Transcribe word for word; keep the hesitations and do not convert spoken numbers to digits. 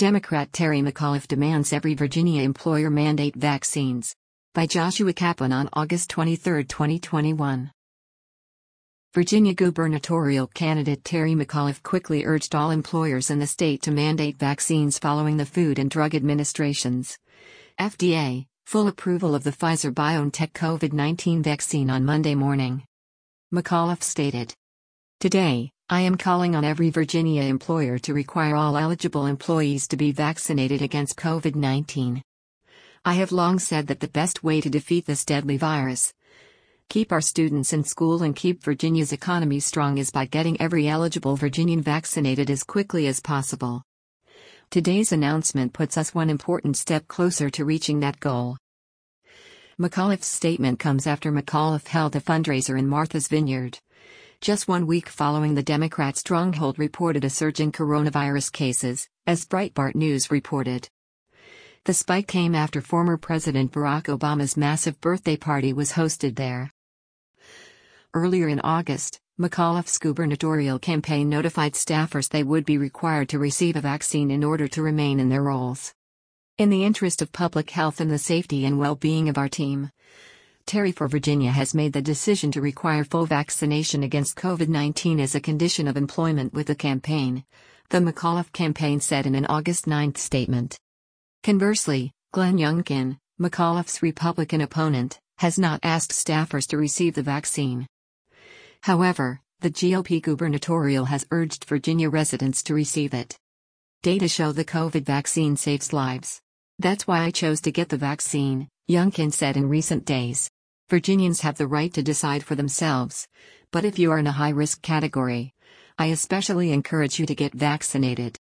Democrat Terry McAuliffe demands every Virginia employer mandate vaccines. By Joshua Kaplan on August twenty-third, twenty twenty-one. Virginia gubernatorial candidate Terry McAuliffe quickly urged all employers in the state to mandate vaccines following the Food and Drug Administration's F D A full approval of the Pfizer-BioNTech COVID nineteen vaccine on Monday morning. McAuliffe stated, "Today, I am calling on every Virginia employer to require all eligible employees to be vaccinated against COVID nineteen. I have long said that the best way to defeat this deadly virus, keep our students in school and keep Virginia's economy strong is by getting every eligible Virginian vaccinated as quickly as possible. Today's announcement puts us one important step closer to reaching that goal." McAuliffe's statement comes after McAuliffe held a fundraiser in Martha's Vineyard, just one week following the Democrat stronghold reported a surge in coronavirus cases, as Breitbart News reported. The spike came after former President Barack Obama's massive birthday party was hosted there. Earlier in August, McAuliffe's gubernatorial campaign notified staffers they would be required to receive a vaccine in order to remain in their roles. "In the interest of public health and the safety and well-being of our team, Terry for Virginia has made the decision to require full vaccination against COVID nineteen as a condition of employment with the campaign," the McAuliffe campaign said in an August ninth statement. Conversely, Glenn Youngkin, McAuliffe's Republican opponent, has not asked staffers to receive the vaccine. However, the G O P gubernatorial has urged Virginia residents to receive it. "Data show the COVID vaccine saves lives. That's why I chose to get the vaccine," Youngkin said in recent days. "Virginians have the right to decide for themselves, but if you are in a high-risk category, I especially encourage you to get vaccinated."